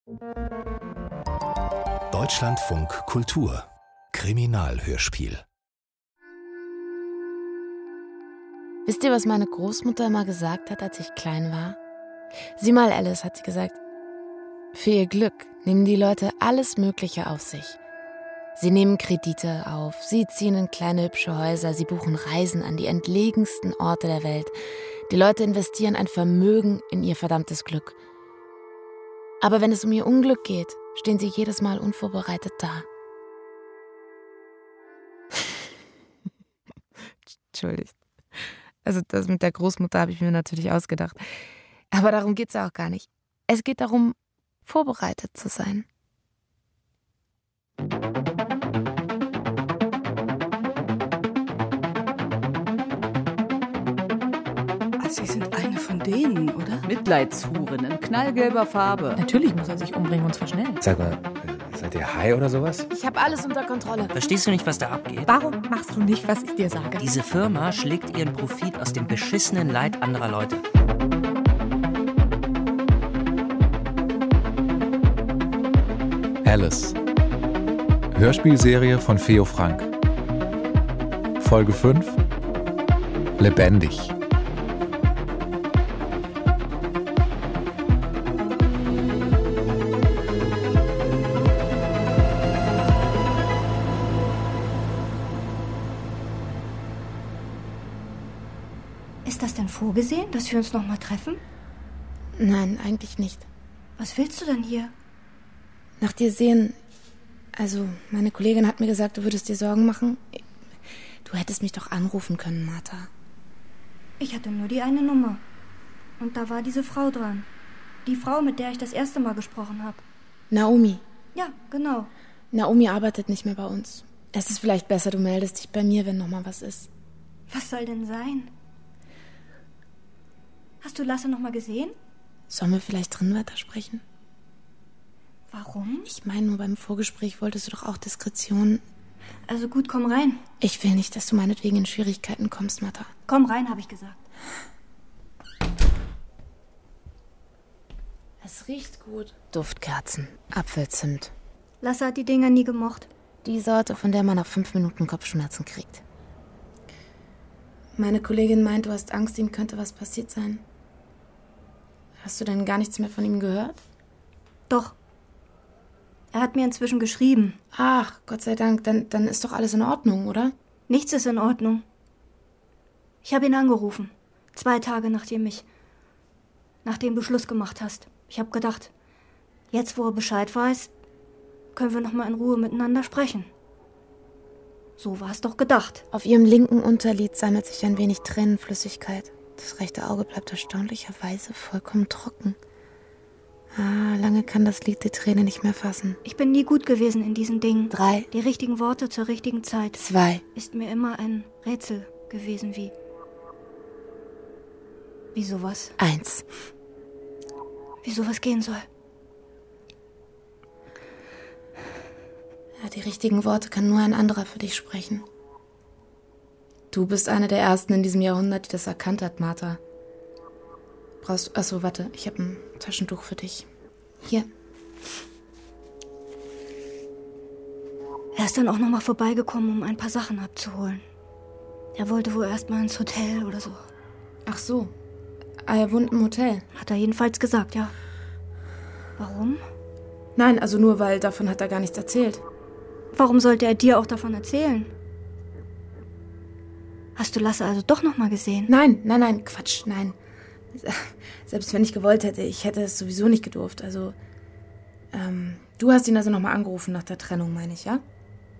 Deutschlandfunk Kultur Kriminalhörspiel. Wisst ihr, was meine Großmutter immer gesagt hat, als ich klein war? Sieh mal, Alice, hat sie gesagt. Für ihr Glück nehmen die Leute alles Mögliche auf sich. Sie nehmen Kredite auf, sie ziehen in kleine hübsche Häuser, sie buchen Reisen an die entlegensten Orte der Welt. Die Leute investieren ein Vermögen in ihr verdammtes Glück. Aber wenn es um ihr Unglück geht, stehen sie jedes Mal unvorbereitet da. Entschuldigt. Also das mit der Großmutter habe ich mir natürlich ausgedacht. Aber darum geht es ja auch gar nicht. Es geht darum, vorbereitet zu sein. Sie sind eine von denen, oder? Mitleidshuren in knallgelber Farbe. Natürlich muss er sich umbringen, und zwar schnell. Sag mal, seid ihr high oder sowas? Ich habe alles unter Kontrolle. Verstehst du nicht, was da abgeht? Warum machst du nicht, was ich dir sage? Diese Firma schlägt ihren Profit aus dem beschissenen Leid anderer Leute. Alice. Hörspielserie von Feo Frank. Folge 5. Lebendig. Ist das denn vorgesehen, dass wir uns noch mal treffen? Nein, eigentlich nicht. Was willst du denn hier? Nach dir sehen. Also, meine Kollegin hat mir gesagt, du würdest dir Sorgen machen. Du hättest mich doch anrufen können, Martha. Ich hatte nur die eine Nummer. Und da war diese Frau dran. Die Frau, mit der ich das erste Mal gesprochen habe. Naomi. Ja, genau. Naomi arbeitet nicht mehr bei uns. Es ist vielleicht besser, du meldest dich bei mir, wenn noch mal was ist. Was soll denn sein? Hast du Lasse noch mal gesehen? Sollen wir vielleicht drin weitersprechen? Warum? Ich meine, nur beim Vorgespräch wolltest du doch auch Diskretion. Also gut, komm rein. Ich will nicht, dass du meinetwegen in Schwierigkeiten kommst, Martha. Komm rein, habe ich gesagt. Es riecht gut. Duftkerzen, Apfelzimt. Lasse hat die Dinger nie gemocht. Die Sorte, von der man nach 5 Minuten Kopfschmerzen kriegt. Meine Kollegin meint, du hast Angst, ihm könnte was passiert sein. Hast du denn gar nichts mehr von ihm gehört? Doch. Er hat mir inzwischen geschrieben. Ach, Gott sei Dank, dann ist doch alles in Ordnung, oder? Nichts ist in Ordnung. Ich habe ihn angerufen. 2 Tage nachdem du Schluss gemacht hast. Ich habe gedacht, jetzt, wo er Bescheid weiß, können wir noch mal in Ruhe miteinander sprechen. So war es doch gedacht. Auf ihrem linken Unterlid sammelt sich ein wenig Tränenflüssigkeit. Das rechte Auge bleibt erstaunlicherweise vollkommen trocken. Lange kann das Lied die Träne nicht mehr fassen. Ich bin nie gut gewesen in diesen Dingen. 3. Die richtigen Worte zur richtigen Zeit. 2. Ist mir immer ein Rätsel gewesen, wie sowas. 1. Wie sowas gehen soll. Ja, die richtigen Worte kann nur ein anderer für dich sprechen. Du bist eine der Ersten in diesem Jahrhundert, die das erkannt hat, Martha. Achso, warte, ich habe ein Taschentuch für dich. Hier. Er ist dann auch noch mal vorbeigekommen, um ein paar Sachen abzuholen. Er wollte wohl erst mal ins Hotel oder so. Ach so. Er wohnt im Hotel. Hat er jedenfalls gesagt, ja. Warum? Nein, also nur, weil davon hat er gar nichts erzählt. Warum sollte er dir auch davon erzählen? Hast du Lasse also doch noch mal gesehen? Nein, Quatsch, nein. Selbst wenn ich gewollt hätte, ich hätte es sowieso nicht gedurft. Also, du hast ihn also noch mal angerufen nach der Trennung, meine ich, ja?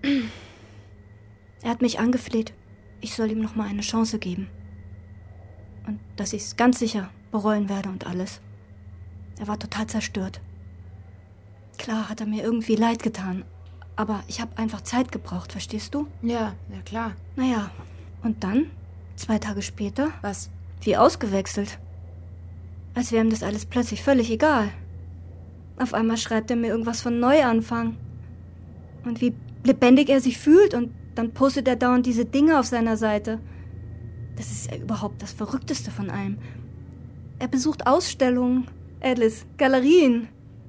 Er hat mich angefleht, ich soll ihm noch mal eine Chance geben. Und dass ich es ganz sicher bereuen werde und alles. Er war total zerstört. Klar hat er mir irgendwie leid getan, aber ich habe einfach Zeit gebraucht, verstehst du? Ja klar. Naja, und dann, 2 Tage später... Was? Wie ausgewechselt. Als wäre ihm das alles plötzlich völlig egal. Auf einmal schreibt er mir irgendwas von Neuanfang. Und wie lebendig er sich fühlt und dann postet er dauernd diese Dinge auf seiner Seite. Das ist ja überhaupt das Verrückteste von allem. Er besucht Ausstellungen, Alice, Galerien.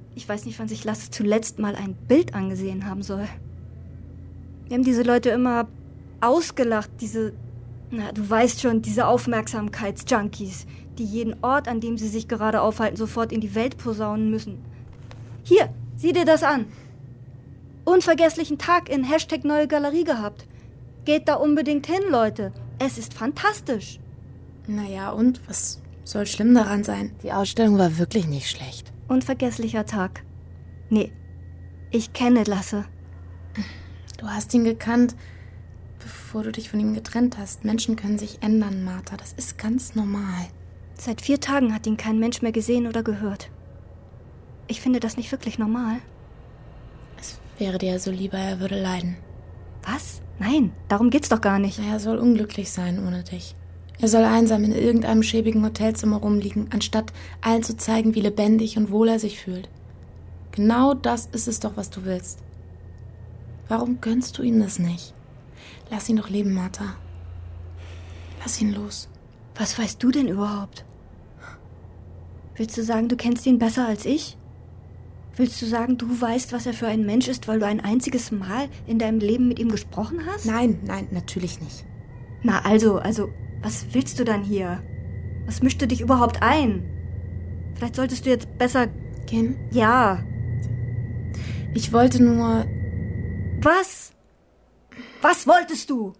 Ich weiß nicht, wann sich Lasse zuletzt mal ein Bild angesehen haben soll. Wir haben diese Leute immer ausgelacht, du weißt schon, diese Aufmerksamkeitsjunkies, die jeden Ort, an dem sie sich gerade aufhalten, sofort in die Welt posaunen müssen. Hier, sieh dir das an. Unvergesslichen Tag in #neue Galerie gehabt. Geht da unbedingt hin, Leute. Es ist fantastisch. Naja, und? Was soll schlimm daran sein? Die Ausstellung war wirklich nicht schlecht. Unvergesslicher Tag. Nee, ich kenne Lasse. Du hast ihn gekannt, bevor du dich von ihm getrennt hast. Menschen können sich ändern, Martha. Das ist ganz normal. Seit 4 Tagen hat ihn kein Mensch mehr gesehen oder gehört. Ich finde das nicht wirklich normal. Es wäre dir so lieber, er würde leiden. Was? Nein, darum geht's doch gar nicht. Er soll unglücklich sein ohne dich. Er soll einsam in irgendeinem schäbigen Hotelzimmer rumliegen, anstatt allen zu zeigen, wie lebendig und wohl er sich fühlt. Genau das ist es doch, was du willst. Warum gönnst du ihm das nicht? Lass ihn doch leben, Martha. Lass ihn los. Was weißt du denn überhaupt? Willst du sagen, du kennst ihn besser als ich? Willst du sagen, du weißt, was er für ein Mensch ist, weil du ein einziges Mal in deinem Leben mit ihm gesprochen hast? Nein, natürlich nicht. Na also, was willst du dann hier? Was mischt du dich überhaupt ein? Vielleicht solltest du jetzt besser gehen? Ja. Ich wollte nur... Was? Was wolltest du?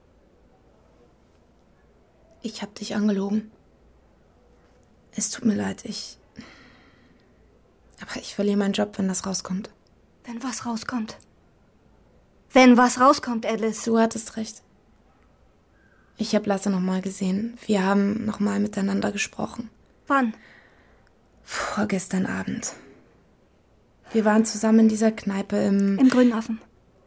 Ich hab dich angelogen. Es tut mir leid, aber ich verliere meinen Job, wenn das rauskommt. Wenn was rauskommt? Wenn was rauskommt, Alice? Du hattest recht. Ich habe Lasse nochmal gesehen. Wir haben nochmal miteinander gesprochen. Wann? Vorgestern Abend. Wir waren zusammen in dieser Kneipe im Grünen Affen.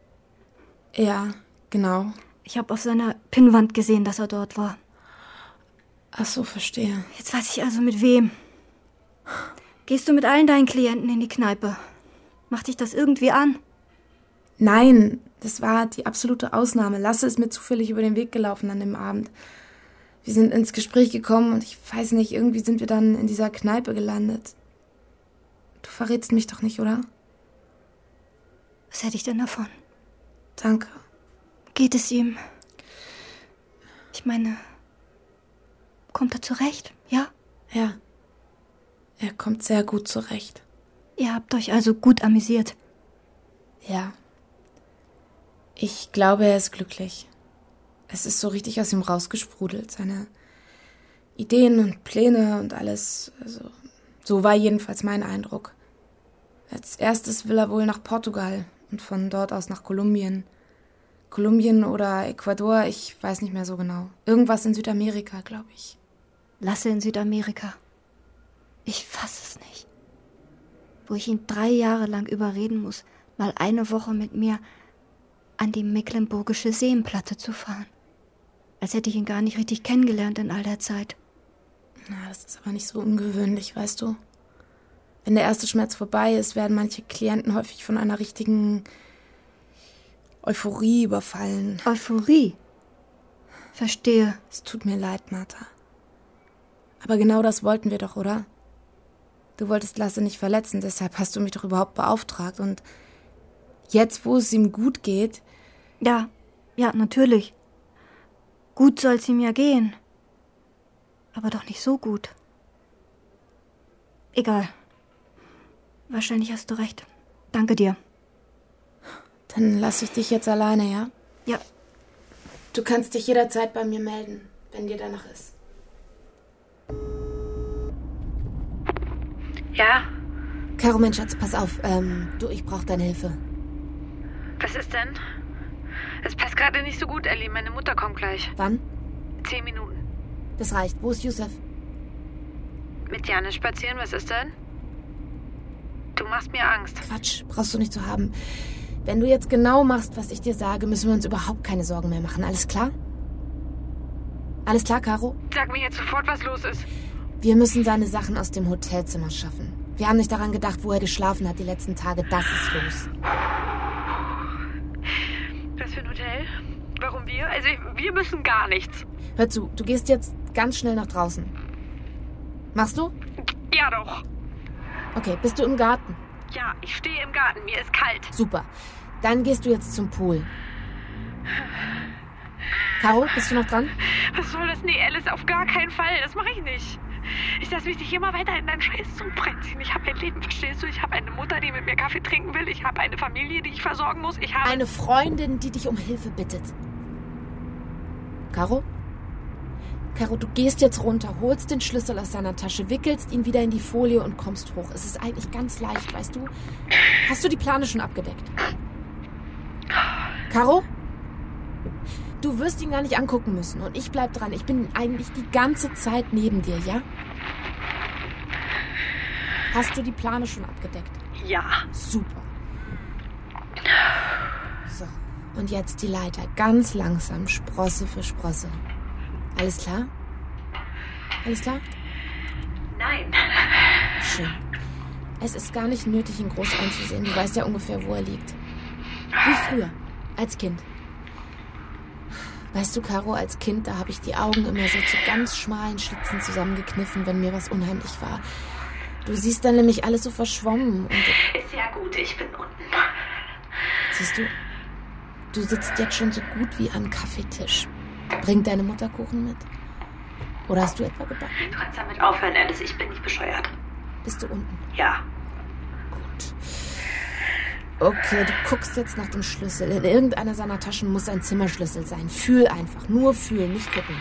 Ja, genau. Ich habe auf seiner Pinnwand gesehen, dass er dort war. Ach so, verstehe. Jetzt weiß ich also mit wem. Gehst du mit allen deinen Klienten in die Kneipe? Macht dich das irgendwie an? Nein, das war die absolute Ausnahme. Lasse ist mir zufällig über den Weg gelaufen an dem Abend. Wir sind ins Gespräch gekommen und ich weiß nicht, irgendwie sind wir dann in dieser Kneipe gelandet. Du verrätst mich doch nicht, oder? Was hätte ich denn davon? Danke. Geht es ihm? Ich meine, kommt er zurecht, ja? Ja. Er kommt sehr gut zurecht. Ihr habt euch also gut amüsiert? Ja. Ich glaube, er ist glücklich. Es ist so richtig aus ihm rausgesprudelt. Seine Ideen und Pläne und alles. Also, so war jedenfalls mein Eindruck. Als erstes will er wohl nach Portugal und von dort aus nach Kolumbien. Kolumbien oder Ecuador, ich weiß nicht mehr so genau. Irgendwas in Südamerika, glaube ich. Lasse in Südamerika. Ich fasse es nicht. Wo ich ihn 3 Jahre lang überreden muss, mal eine Woche mit mir an die Mecklenburgische Seenplatte zu fahren. Als hätte ich ihn gar nicht richtig kennengelernt in all der Zeit. Na, das ist aber nicht so ungewöhnlich, weißt du? Wenn der erste Schmerz vorbei ist, werden manche Klienten häufig von einer richtigen Euphorie überfallen. Euphorie? Verstehe. Es tut mir leid, Martha. Aber genau das wollten wir doch, oder? Du wolltest Lasse nicht verletzen, deshalb hast du mich doch überhaupt beauftragt. Und jetzt, wo es ihm gut geht... Ja, natürlich. Gut soll's ihm ja gehen. Aber doch nicht so gut. Egal. Wahrscheinlich hast du recht. Danke dir. Dann lasse ich dich jetzt alleine, ja? Ja. Du kannst dich jederzeit bei mir melden, wenn dir danach ist. Ja? Caro, mein Schatz, pass auf. Ich brauche deine Hilfe. Was ist denn? Es passt gerade nicht so gut, Ellie. Meine Mutter kommt gleich. Wann? 10 Minuten. Das reicht. Wo ist Yusuf? Mit Janis spazieren, was ist denn? Du machst mir Angst. Quatsch, brauchst du nicht zu haben. Wenn du jetzt genau machst, was ich dir sage, müssen wir uns überhaupt keine Sorgen mehr machen. Alles klar? Alles klar, Caro? Sag mir jetzt sofort, was los ist. Wir müssen seine Sachen aus dem Hotelzimmer schaffen. Wir haben nicht daran gedacht, wo er geschlafen hat die letzten Tage. Das ist los. Was für ein Hotel? Warum wir? Also, wir müssen gar nichts. Hör zu, du gehst jetzt ganz schnell nach draußen. Machst du? Ja, doch. Okay, bist du im Garten? Ja, ich stehe im Garten, mir ist kalt. Super. Dann gehst du jetzt zum Pool. Caro, bist du noch dran? Was soll das? Nee, Alice, auf gar keinen Fall. Das mache ich nicht. Ich lasse mich nicht immer weiter in deinen Scheiß zubremsen. Ich habe ein Leben, verstehst du? Ich habe eine Mutter, die mit mir Kaffee trinken will. Ich habe eine Familie, die ich versorgen muss. Ich habe... Eine Freundin, die dich um Hilfe bittet. Caro? Caro, du gehst jetzt runter, holst den Schlüssel aus seiner Tasche, wickelst ihn wieder in die Folie und kommst hoch. Es ist eigentlich ganz leicht, weißt du? Hast du die Plane schon abgedeckt? Caro? Du wirst ihn gar nicht angucken müssen und ich bleib dran. Ich bin eigentlich die ganze Zeit neben dir, ja? Hast du die Plane schon abgedeckt? Ja. Super. So, und jetzt die Leiter. Ganz langsam, Sprosse für Sprosse. Alles klar? Alles klar? Nein. Schön. Es ist gar nicht nötig, ihn groß einzusehen. Du weißt ja ungefähr, wo er liegt. Wie früher, als Kind. Weißt du, Caro, als Kind, da habe ich die Augen immer so zu ganz schmalen Schlitzen zusammengekniffen, wenn mir was unheimlich war. Du siehst dann nämlich alles so verschwommen. Und ist ja gut, ich bin unten. siehst du, du sitzt jetzt schon so gut wie am Kaffeetisch. Bringt deine Mutter Kuchen mit? Oder hast du etwa gebacken? Du kannst damit aufhören, Alice. Ich bin nicht bescheuert. Bist du unten? Ja. Gut. Okay, du guckst jetzt nach dem Schlüssel. In irgendeiner seiner Taschen muss ein Zimmerschlüssel sein. Fühl einfach. Nur fühlen, nicht gucken.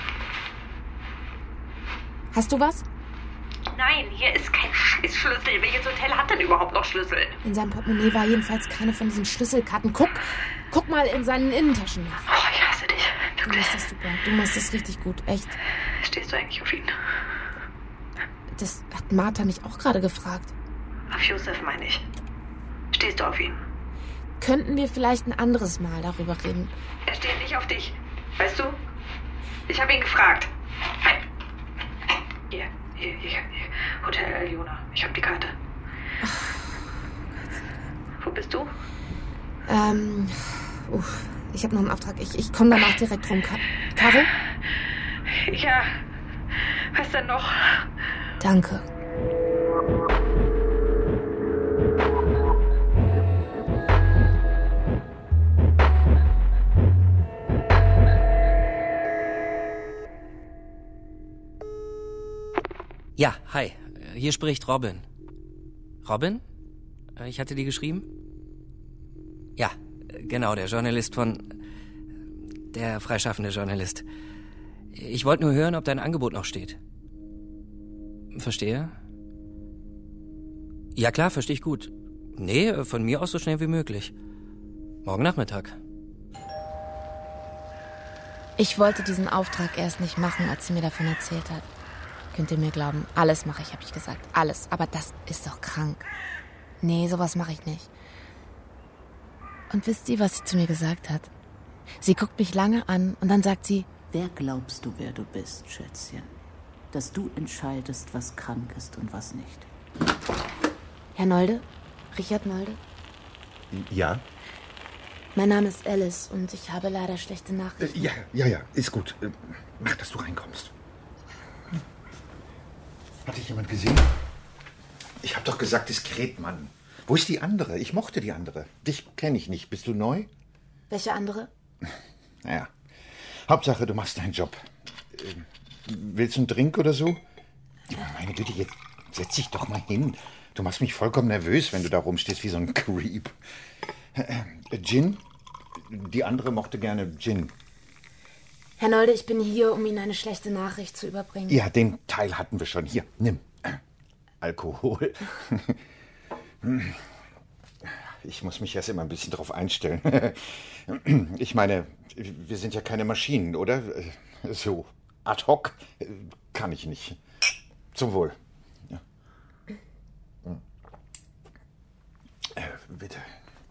Hast du was? Nein, hier ist kein Scheißschlüssel. Welches Hotel hat denn überhaupt noch Schlüssel? In seinem Portemonnaie war jedenfalls keine von diesen Schlüsselkarten. Guck mal in seinen Innentaschen nach. Oh, ich hasse dich. Du machst das super. Du machst das richtig gut. Echt. Stehst du eigentlich auf ihn? Das hat Martha mich auch gerade gefragt. Auf Josef meine ich. Stehst du auf ihn? Könnten wir vielleicht ein anderes Mal darüber reden? Er steht nicht auf dich. Weißt du? Ich habe ihn gefragt. Hier. Hotel Aljona. Ich habe die Karte. Wo bist du? Ich habe noch einen Auftrag. Ich komme danach direkt rum. Caro? Ja. Was denn noch? Danke. Ja, hi. Hier spricht Robin. Robin? Ich hatte die geschrieben? Ja, genau, der Journalist der freischaffende Journalist. Ich wollte nur hören, ob dein Angebot noch steht. Verstehe? Ja klar, verstehe ich gut. Nee, von mir aus so schnell wie möglich. Morgen Nachmittag. Ich wollte diesen Auftrag erst nicht machen, als sie mir davon erzählt hat. Könnt ihr mir glauben, alles mache ich, habe ich gesagt. Alles. Aber das ist doch krank. Nee, sowas mache ich nicht. Und wisst ihr, was sie zu mir gesagt hat? Sie guckt mich lange an und dann sagt sie: Wer glaubst du, wer du bist, Schätzchen? Dass du entscheidest, was krank ist und was nicht. Herr Nolde? Richard Nolde? Ja? Mein Name ist Alice und ich habe leider schlechte Nachrichten. Ja, ist gut. Mach, dass du reinkommst. Hat dich jemand gesehen? Ich hab doch gesagt, diskret, Mann. Wo ist die andere? Ich mochte die andere. Dich kenne ich nicht. Bist du neu? Welche andere? Naja. Hauptsache, du machst deinen Job. Willst du einen Drink oder so? Meine Güte, jetzt setz dich doch mal hin. Du machst mich vollkommen nervös, wenn du da rumstehst wie so ein Creep. Gin? Die andere mochte gerne Gin. Herr Nolde, ich bin hier, um Ihnen eine schlechte Nachricht zu überbringen. Ja, den Teil hatten wir schon. Hier, nimm. Alkohol. Ich muss mich erst immer ein bisschen drauf einstellen. Ich meine, wir sind ja keine Maschinen, oder? So ad hoc kann ich nicht. Zum Wohl. Ja. Bitte.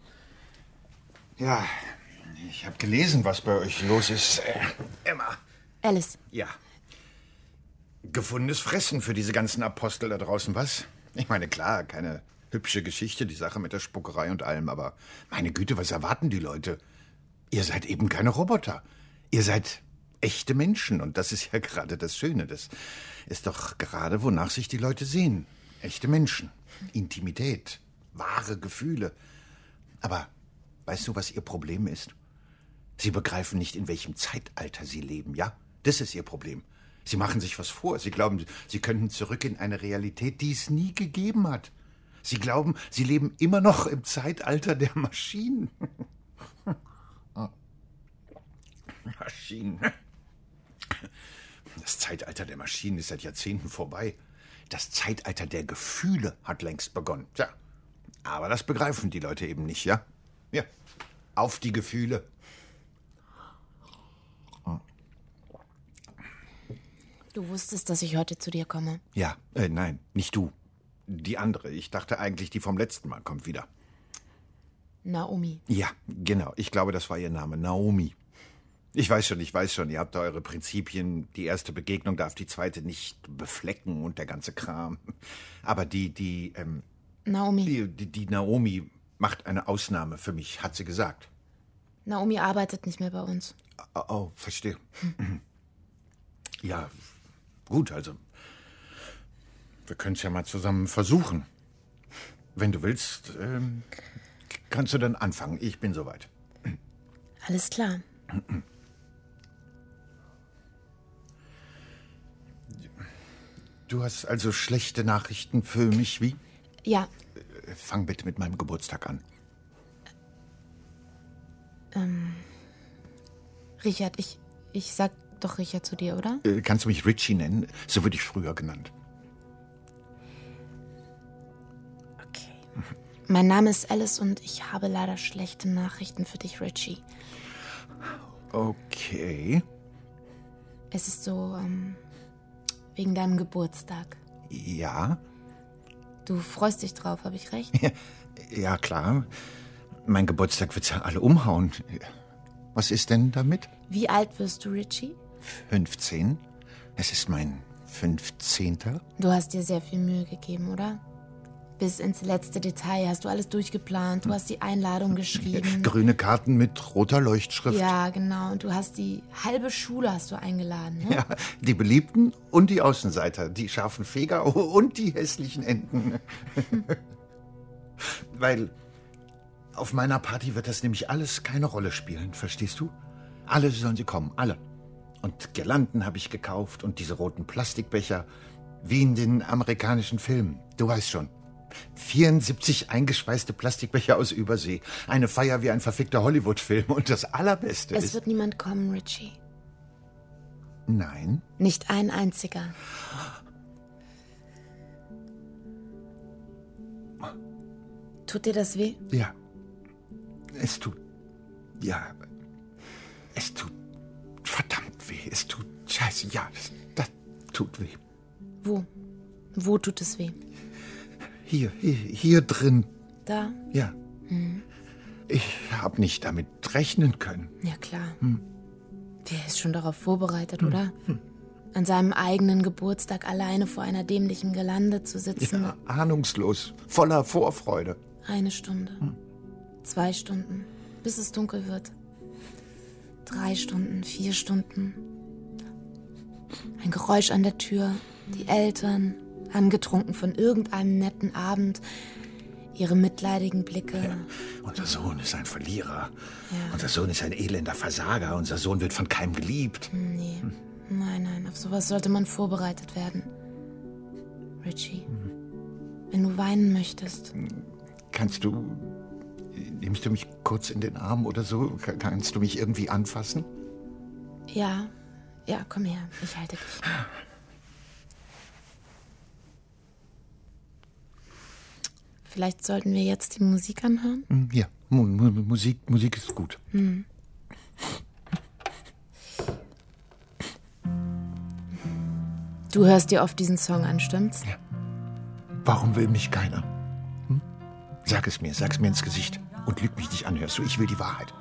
Ja, ich habe gelesen, was bei euch los ist. Emma. Alice. Ja. Gefundenes Fressen für diese ganzen Apostel da draußen, was? Ich meine, klar, keine hübsche Geschichte, die Sache mit der Spuckerei und allem, aber meine Güte, was erwarten die Leute? Ihr seid eben keine Roboter. Ihr seid echte Menschen und das ist ja gerade das Schöne. Das ist doch gerade, wonach sich die Leute sehen. Echte Menschen. Intimität. wahre Gefühle. Aber weißt du, was ihr Problem ist? Sie begreifen nicht, in welchem Zeitalter sie leben, ja? Das ist ihr Problem. Sie machen sich was vor. Sie glauben, sie könnten zurück in eine Realität, die es nie gegeben hat. Sie glauben, sie leben immer noch im Zeitalter der Maschinen. Maschinen. Das Zeitalter der Maschinen ist seit Jahrzehnten vorbei. Das Zeitalter der Gefühle hat längst begonnen. Tja, aber das begreifen die Leute eben nicht, ja? Ja, auf die Gefühle. Du wusstest, dass ich heute zu dir komme. Ja, nein, nicht du. Die andere. Ich dachte eigentlich, die vom letzten Mal kommt wieder. Naomi. Ja, genau. Ich glaube, das war ihr Name. Naomi. Ich weiß schon. Ihr habt da eure Prinzipien. Die erste Begegnung darf die zweite nicht beflecken und der ganze Kram. Aber Naomi. Die Naomi macht eine Ausnahme für mich, hat sie gesagt. Naomi arbeitet nicht mehr bei uns. Oh, verstehe. Ja, gut, also. Wir können es ja mal zusammen versuchen. Wenn du willst, kannst du dann anfangen. Ich bin soweit. Alles klar. Du hast also schlechte Nachrichten für mich, wie? Ja. Fang bitte mit meinem Geburtstag an. Richard, ich sag doch Richard zu dir, oder? Kannst du mich Richie nennen? So wurde ich früher genannt. Okay. Mein Name ist Alice und ich habe leider schlechte Nachrichten für dich, Richie. Okay. Es ist so, wegen deinem Geburtstag. Ja? Du freust dich drauf, habe ich recht? Ja, klar. Mein Geburtstag wird's ja alle umhauen. Was ist denn damit? Wie alt wirst du, Richie? 15. Es ist mein 15. Du hast dir sehr viel Mühe gegeben, oder? Bis ins letzte Detail hast du alles durchgeplant. Du hast die Einladung geschrieben. Grüne Karten mit roter Leuchtschrift. Ja, genau. Und du hast die halbe Schule hast du eingeladen, ne? Ja, die Beliebten und die Außenseiter. Die scharfen Feger und die hässlichen Enten. Weil auf meiner Party wird das nämlich alles keine Rolle spielen, verstehst du? Alle sollen sie kommen, alle. Und Girlanden habe ich gekauft und diese roten Plastikbecher, wie in den amerikanischen Filmen. Du weißt schon. 74 eingeschweißte Plastikbecher aus Übersee. Eine Feier wie ein verfickter Hollywood-Film. Und das Allerbeste ist... Es wird niemand kommen, Richie. Nein? Nicht ein einziger. Tut dir das weh? Ja. Es tut... Ja. Es tut verdammt weh. Es tut... Scheiße, ja. Das tut weh. Wo? Wo tut es weh? Hier drin. Da? Ja. Ich habe nicht damit rechnen können. Ja, klar. Wer ist schon darauf vorbereitet, oder? An seinem eigenen Geburtstag alleine vor einer dämlichen Girlande zu sitzen. Ja, ahnungslos. Voller Vorfreude. 1 Stunde. 2 Stunden. Bis es dunkel wird. 3 Stunden, 4 Stunden. Ein Geräusch an der Tür. Die Eltern... angetrunken von irgendeinem netten Abend, ihre mitleidigen Blicke. Ja, unser Sohn ist ein Verlierer. Ja. Unser Sohn ist ein elender Versager. Unser Sohn wird von keinem geliebt. Nee, nein, auf sowas sollte man vorbereitet werden. Richie, wenn du weinen möchtest. Nimmst du mich kurz in den Arm oder so? Kannst du mich irgendwie anfassen? Ja, komm her, ich halte dich. Vielleicht sollten wir jetzt die Musik anhören? Ja, Musik ist gut. Du hörst dir oft diesen Song an, stimmt's? Ja. Warum will mich keiner? Sag's mir ins Gesicht und lüg mich nicht an, hörst du? Ich will die Wahrheit.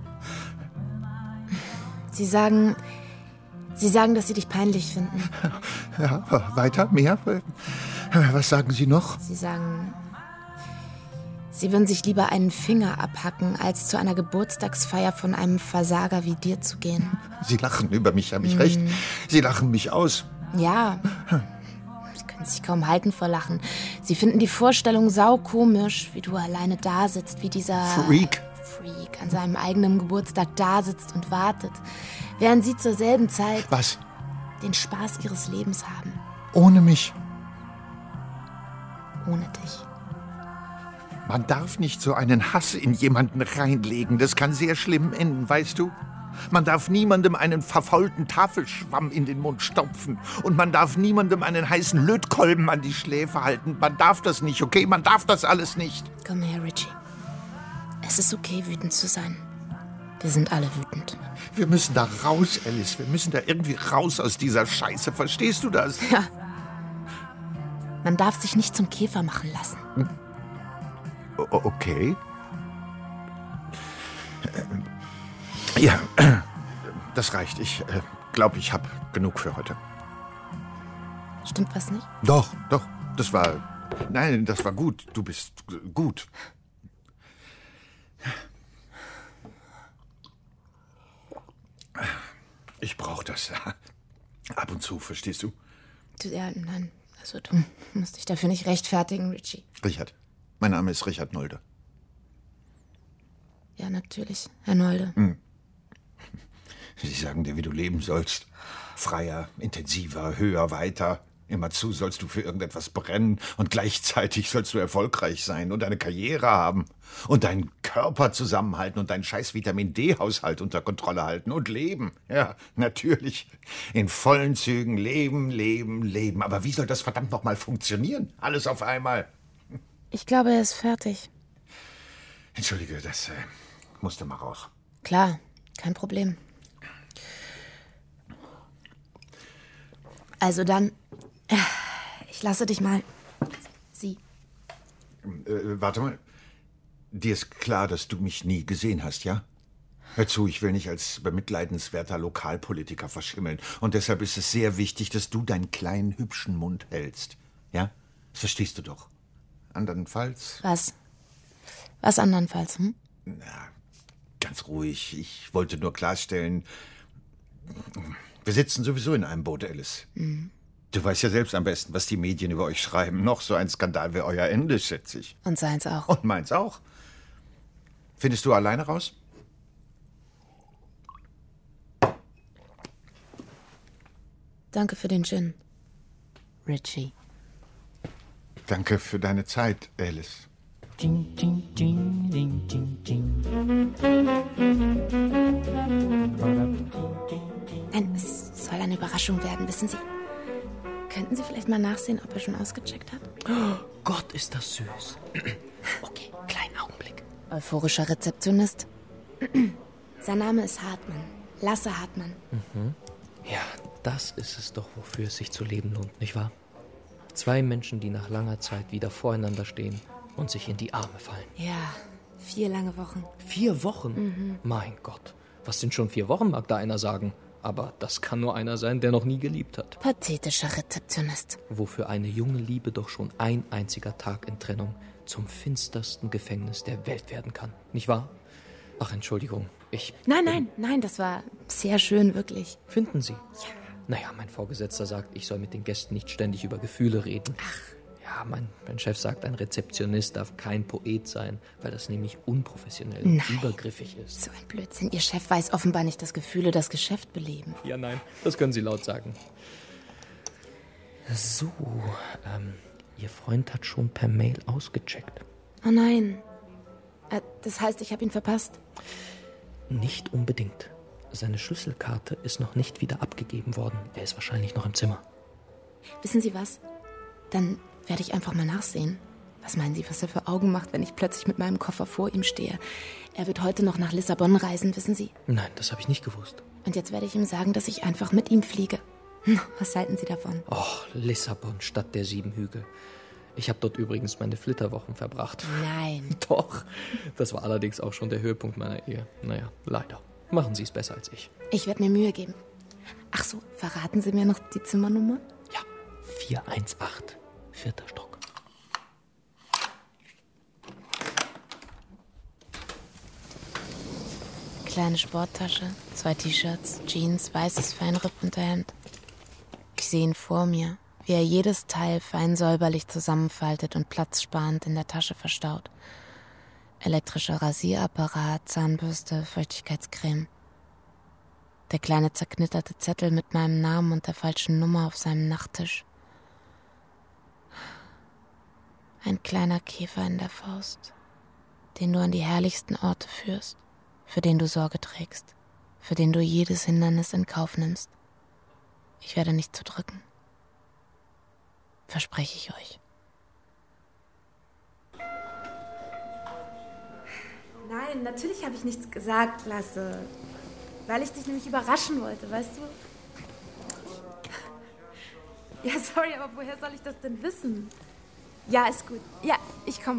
Sie sagen, dass sie dich peinlich finden. Ja, weiter, mehr? Was sagen sie noch? Sie sagen... Sie würden sich lieber einen Finger abhacken, als zu einer Geburtstagsfeier von einem Versager wie dir zu gehen. Sie lachen über mich, habe ich recht? Sie lachen mich aus. Ja, Sie können sich kaum halten vor Lachen. Sie finden die Vorstellung saukomisch, wie du alleine da sitzt, wie dieser Freak an seinem eigenen Geburtstag da sitzt und wartet, während sie zur selben Zeit Was? den Spaß ihres Lebens haben. Ohne mich. Ohne dich. Man darf nicht so einen Hass in jemanden reinlegen. Das kann sehr schlimm enden, weißt du? Man darf niemandem einen verfaulten Tafelschwamm in den Mund stopfen. Und man darf niemandem einen heißen Lötkolben an die Schläfe halten. Man darf das nicht, okay? Man darf das alles nicht. Komm her, Richie. Es ist okay, wütend zu sein. Wir sind alle wütend. Wir müssen da raus, Alice. Wir müssen da irgendwie raus aus dieser Scheiße. Verstehst du das? Ja. Man darf sich nicht zum Käfer machen lassen. Okay. Ja, das reicht. Ich glaube, ich habe genug für heute. Stimmt was nicht? Doch. Das war... Nein, das war gut. Du bist gut. Ich brauche das. Ab und zu, verstehst du? Ja, nein. Also du musst dich dafür nicht rechtfertigen, Richie. Richard. Mein Name ist Richard Nolde. Ja, natürlich, Herr Nolde. Sie sagen dir, wie du leben sollst. Freier, intensiver, höher, weiter. Immerzu sollst du für irgendetwas brennen und gleichzeitig sollst du erfolgreich sein und eine Karriere haben und deinen Körper zusammenhalten und deinen scheiß Vitamin-D-Haushalt unter Kontrolle halten und leben. Ja, natürlich. In vollen Zügen leben, leben, leben. Aber wie soll das verdammt noch mal funktionieren? Alles auf einmal. Ich glaube, er ist fertig. Entschuldige, das musste mal raus. Klar, kein Problem. Also dann, ich lasse dich mal. Sie. Warte mal. Dir ist klar, dass du mich nie gesehen hast, ja? Hör zu, ich will nicht als bemitleidenswerter Lokalpolitiker verschimmeln. Und deshalb ist es sehr wichtig, dass du deinen kleinen, hübschen Mund hältst. Ja? Das verstehst du doch. Andernfalls... Was? Was andernfalls, hm? Na, ganz ruhig. Ich wollte nur klarstellen... Wir sitzen sowieso in einem Boot, Alice. Mhm. Du weißt ja selbst am besten, was die Medien über euch schreiben. Noch so ein Skandal wäre euer Ende, schätze ich. Und seins auch. Und meins auch. Findest du alleine raus? Danke für den Gin, Richie. Danke für deine Zeit, Alice. Nein, es soll eine Überraschung werden, wissen Sie. Könnten Sie vielleicht mal nachsehen, ob er schon ausgecheckt hat? Oh Gott, ist das süß. Okay, kleinen Augenblick. Euphorischer Rezeptionist. Sein Name ist Hartmann. Lasse Hartmann. Mhm. Ja, das ist es doch, wofür es sich zu leben lohnt, nicht wahr? 2 Menschen, die nach langer Zeit wieder voreinander stehen und sich in die Arme fallen. Ja, 4 lange Wochen. 4 Wochen? Mhm. Mein Gott, was sind schon 4 Wochen, mag da einer sagen. Aber das kann nur einer sein, der noch nie geliebt hat. Pathetischer Rezeptionist. Wofür eine junge Liebe doch schon ein einziger Tag in Trennung zum finstersten Gefängnis der Welt werden kann. Nicht wahr? Ach, Entschuldigung, Nein, das war sehr schön, wirklich. Finden Sie? Ja. Naja, mein Vorgesetzter sagt, ich soll mit den Gästen nicht ständig über Gefühle reden. Ach. Ja, mein Chef sagt, ein Rezeptionist darf kein Poet sein, weil das nämlich unprofessionell und übergriffig ist. So ein Blödsinn. Ihr Chef weiß offenbar nicht, dass Gefühle das Geschäft beleben. Ja, nein, das können Sie laut sagen. So, Ihr Freund hat schon per Mail ausgecheckt. Oh nein. Das heißt, ich habe ihn verpasst? Nicht unbedingt. Seine Schlüsselkarte ist noch nicht wieder abgegeben worden. Er ist wahrscheinlich noch im Zimmer. Wissen Sie was? Dann werde ich einfach mal nachsehen. Was meinen Sie, was er für Augen macht, wenn ich plötzlich mit meinem Koffer vor ihm stehe? Er wird heute noch nach Lissabon reisen, wissen Sie? Nein, das habe ich nicht gewusst. Und jetzt werde ich ihm sagen, dass ich einfach mit ihm fliege. Was halten Sie davon? Och, Lissabon statt der 7 Hügel. Ich habe dort übrigens meine Flitterwochen verbracht. Nein. Doch. Das war allerdings auch schon der Höhepunkt meiner Ehe. Naja, leider. Machen Sie es besser als ich. Ich werde mir Mühe geben. Ach so, verraten Sie mir noch die Zimmernummer? Ja, 418, 4. Stock. Kleine Sporttasche, 2 T-Shirts, Jeans, weißes Feinripp-Unterhemd. Ich sehe ihn vor mir, wie er jedes Teil fein säuberlich zusammenfaltet und platzsparend in der Tasche verstaut. Elektrischer Rasierapparat, Zahnbürste, Feuchtigkeitscreme. Der kleine zerknitterte Zettel mit meinem Namen und der falschen Nummer auf seinem Nachttisch. Ein kleiner Käfer in der Faust, den du an die herrlichsten Orte führst, für den du Sorge trägst, für den du jedes Hindernis in Kauf nimmst. Ich werde nicht zudrücken. Verspreche ich euch. Nein, natürlich habe ich nichts gesagt, Lasse. Weil ich dich nämlich überraschen wollte, weißt du? Ja, sorry, aber woher soll ich das denn wissen? Ja, ist gut. Ja, ich komme.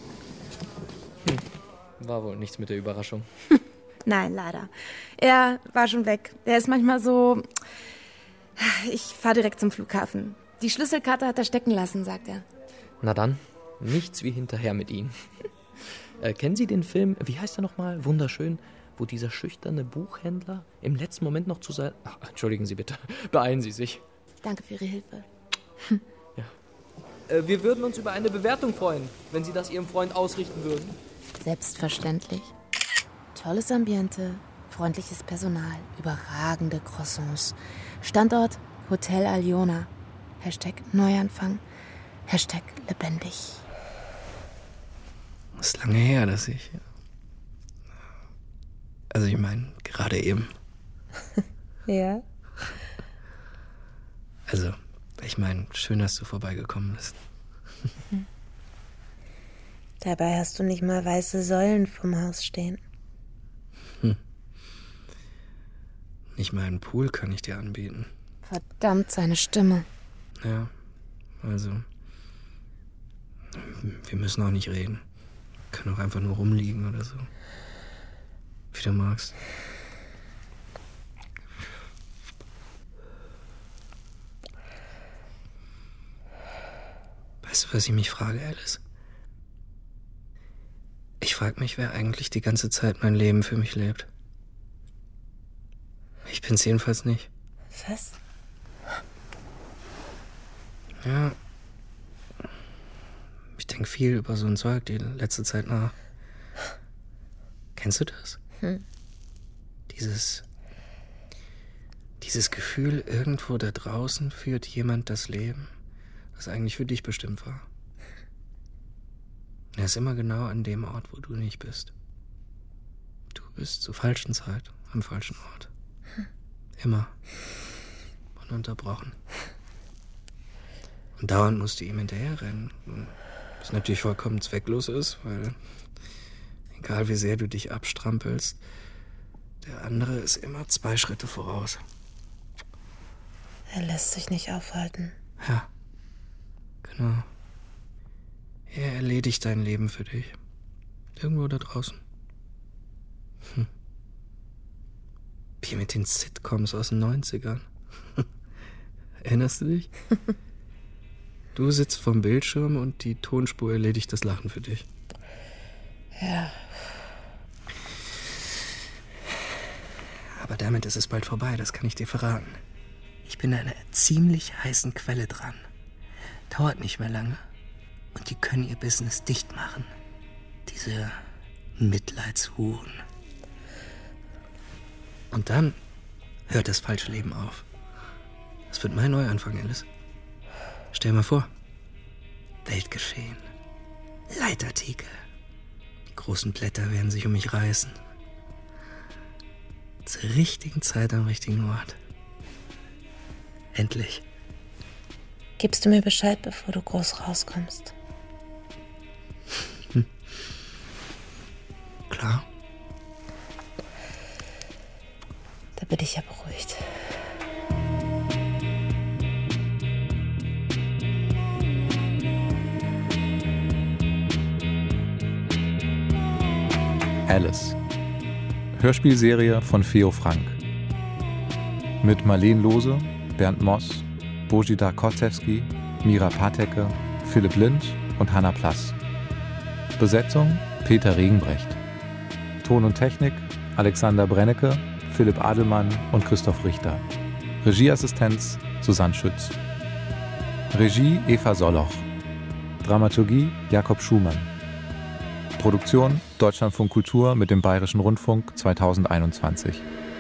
War wohl nichts mit der Überraschung. Nein, leider. Er war schon weg. Er ist manchmal so... Ich fahre direkt zum Flughafen. Die Schlüsselkarte hat er stecken lassen, sagt er. Na dann, nichts wie hinterher mit Ihnen. Kennen Sie den Film, wie heißt er nochmal? Wunderschön, wo dieser schüchterne Buchhändler im letzten Moment noch zu sein... Ach, entschuldigen Sie bitte, beeilen Sie sich. Danke für Ihre Hilfe. Ja. Wir würden uns über eine Bewertung freuen, wenn Sie das Ihrem Freund ausrichten würden. Selbstverständlich. Tolles Ambiente, freundliches Personal, überragende Croissants. Standort Hotel Aljona. #Neuanfang. #lebendig. Das ist lange her, dass ich... Also ich meine, gerade eben. Ja? Also, ich meine, schön, dass du vorbeigekommen bist. Dabei hast du nicht mal weiße Säulen vom Haus stehen. Nicht mal einen Pool kann ich dir anbieten. Verdammt, seine Stimme. Ja, also... Wir müssen auch nicht reden. Wir können auch einfach nur rumliegen oder so. Wie du magst. Weißt du, was ich mich frage, Alice? Ich frage mich, wer eigentlich die ganze Zeit mein Leben für mich lebt. Ich bin's jedenfalls nicht. Was? Ja. Ich denke viel über so ein Zeug die letzte Zeit nach. Kennst du das? Dieses Gefühl, irgendwo da draußen führt jemand das Leben, das eigentlich für dich bestimmt war. Er ist immer genau an dem Ort, wo du nicht bist. Du bist zur falschen Zeit, am falschen Ort. Immer. Ununterbrochen. Und dauernd musst du ihm hinterherrennen. Was natürlich vollkommen zwecklos ist, weil egal wie sehr du dich abstrampelst, der andere ist immer 2 Schritte voraus. Er lässt sich nicht aufhalten. Ja, genau. Er erledigt dein Leben für dich. Irgendwo da draußen. Wie mit den Sitcoms aus den 90ern. Erinnerst du dich? Du sitzt vorm Bildschirm und die Tonspur erledigt das Lachen für dich. Ja. Aber damit ist es bald vorbei, das kann ich dir verraten. Ich bin an einer ziemlich heißen Quelle dran. Dauert nicht mehr lange. Und die können ihr Business dicht machen. Diese Mitleidshuren. Und dann hört das falsche Leben auf. Das wird mein Neuanfang, Alice. Stell dir mal vor. Weltgeschehen. Leitartikel. Die großen Blätter werden sich um mich reißen. Zur richtigen Zeit am richtigen Ort. Endlich. Gibst du mir Bescheid, bevor du groß rauskommst? Klar. Da bin ich ja beruhigt. Alice. Hörspielserie von Feo Frank. Mit Marleen Lohse, Bernd Moss, Božidar Kostevski, Mira Patecke, Philipp Lind und Hanna Plass. Besetzung Peter Regenbrecht. Ton und Technik Alexander Brennecke, Philipp Adelmann und Christoph Richter. Regieassistenz Susanne Schütz. Regie Eva Solloch. Dramaturgie Jakob Schumann. Produktion Deutschlandfunk Kultur mit dem Bayerischen Rundfunk 2021.